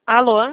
Alô?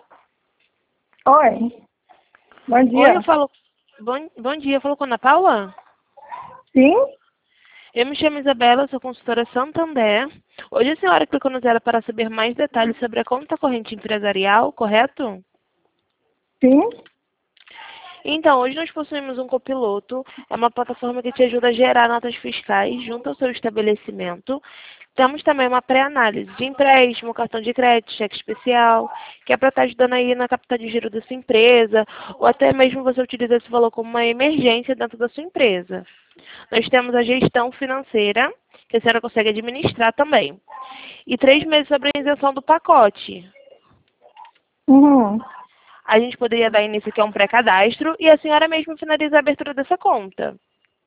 Oi, bom Oi, dia. eu falo. Bom dia, falou com a Ana Paula? Sim? Eu me chamo Isabela, sou consultora Santander. Hoje a senhora clicou no zero para saber mais detalhes sobre a conta corrente empresarial, correto? Sim? Então, hoje nós possuímos um copiloto, é uma plataforma que te ajuda a gerar notas fiscais junto ao seu estabelecimento. Temos também uma pré-análise de empréstimo, cartão de crédito, cheque especial, que é para estar ajudando aí na capta de giro da sua empresa, ou até mesmo você utiliza esse valor como uma emergência dentro da sua empresa. Nós temos a gestão financeira, que a senhora consegue administrar também. E 3 meses sobre a isenção do pacote. Uhum. A gente poderia dar início aqui a um pré-cadastro e a senhora mesmo finaliza a abertura dessa conta.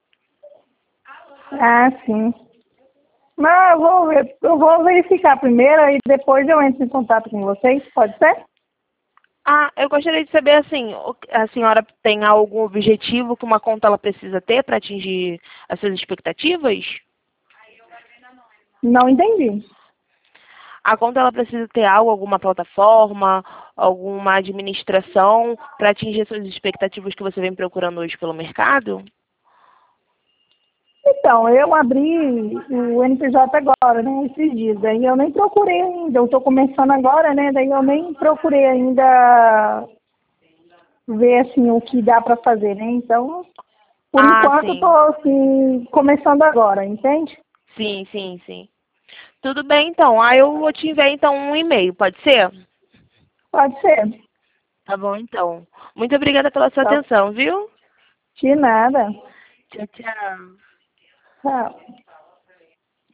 Ah, sim. Mas eu vou verificar primeiro e depois eu entro em contato com vocês, pode ser? Ah, eu gostaria de saber assim, a senhora tem algum objetivo que uma conta ela precisa ter para atingir as suas expectativas? Não entendi. A conta ela precisa ter algo, alguma plataforma, alguma administração para atingir as suas expectativas que você vem procurando hoje pelo mercado? Então, eu abri o NPJ agora, né, esses dias. Daí eu nem procurei ainda. Eu estou começando agora, né? Daí eu nem procurei ainda ver assim o que dá para fazer, né? Então, por Ah, enquanto eu sim. estou assim começando agora, entende? Sim, sim, sim. Tudo bem, então. Aí eu vou te enviar então um e-mail, pode ser? Pode ser. Tá bom, então. Muito obrigada pela sua Tá. atenção, viu? De nada. Tchau, tchau. Tchau.